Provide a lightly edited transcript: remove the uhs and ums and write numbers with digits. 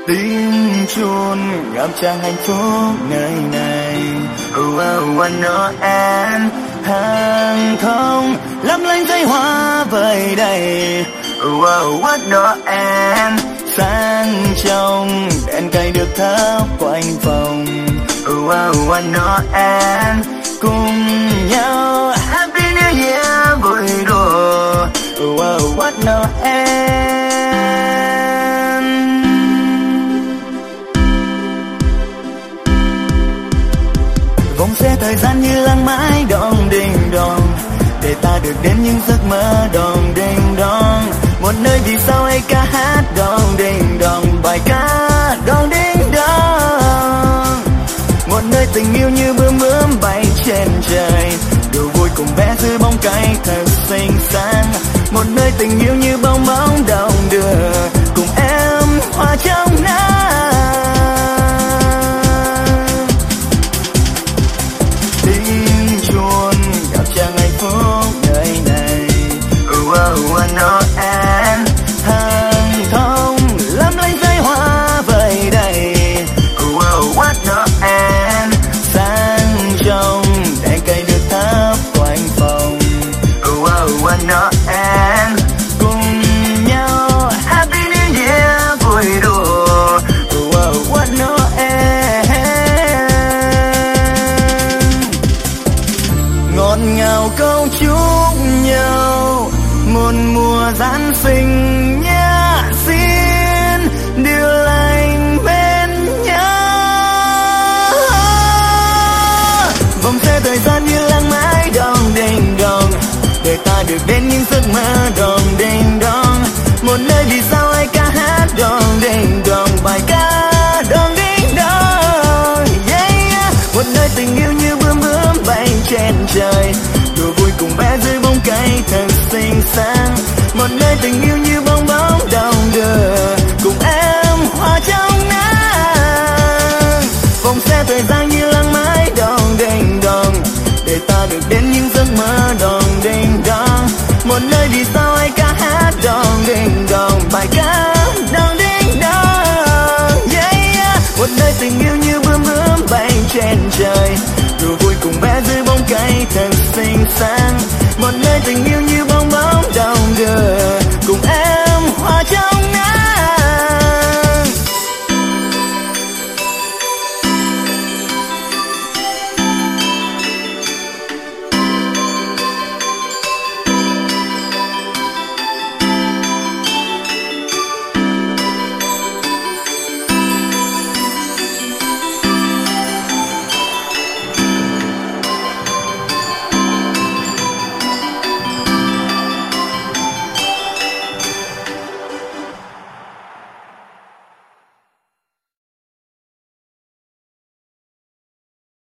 tiếng chuông ngập tràn hạnh phúc nơi này. Noel hàng thông lấp lánh giấy hoa vời đầy. Noel sang trong đèn cầy được thắp quanh phòng. Noel cùng nhau Happy New Year vui đùa. Noel. Vòng xe thời gian như lăng mãi đong đinh đong, để ta được đến những giấc mơ đong đinh đong. Một nơi vì sao hay ca hát đong đinh đong, bài ca đong đinh đong. Một nơi tình yêu như bướm bướm bay trên trời, đùa vui cùng bé dưới bóng cây thật xinh xắn. Một nơi tình yêu như bong bóng đong đưa, cùng em hòa trong nắng. Tiếng chuông ngập tràn hạnh phúc nơi này. Noel hàng thông lấp lánh giấy hoa vời đầy. Noel sang trong đèn cầy được thắp quanh phòng. Noel cùng nhau Happy New Year vui đùa. Noel ngọt ngào câu chúc nhau một mùa Giáng sinh nhé, xin điều lành bên nhau. Vòng xe thời gian như lăng mãi đong đinh đong, để ta được đến những giấc mơ đong đinh đong. Một nơi vì sao ai ca hát đong đinh đong, bài ca đong đinh đong. Yeah. Một nơi tình yêu như bướm bướm bay trên trời, đùa vui cùng bé dưới bóng cây thật xinh xắn. Một nơi tình yêu